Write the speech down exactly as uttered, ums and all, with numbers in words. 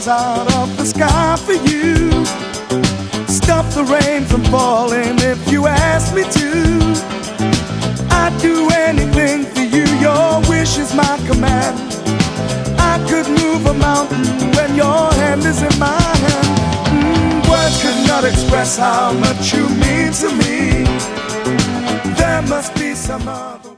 stars out of the sky for you. Stop the rain from falling if you ask me to. I'd do anything for you, your wish is my command. I could move a mountain when your hand is in my hand. mm, Words could not express how much you mean to me. There must be some other